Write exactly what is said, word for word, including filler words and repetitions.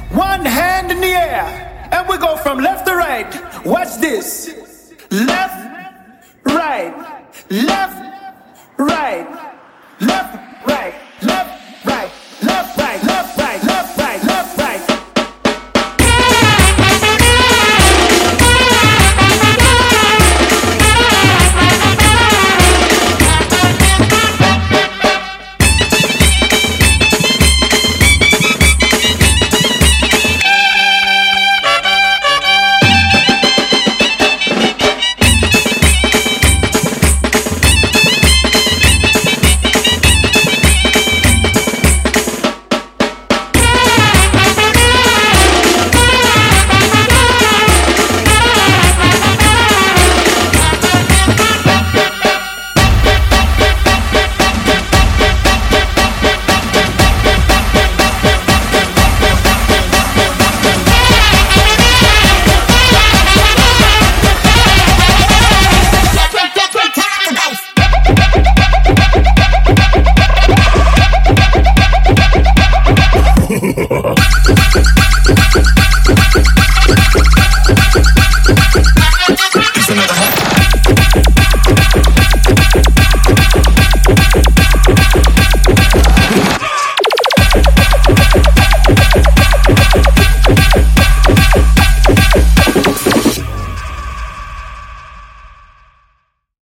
One hand in the air, and we go from left to right. Watch this. Left, right, left, right, left, right, left, right.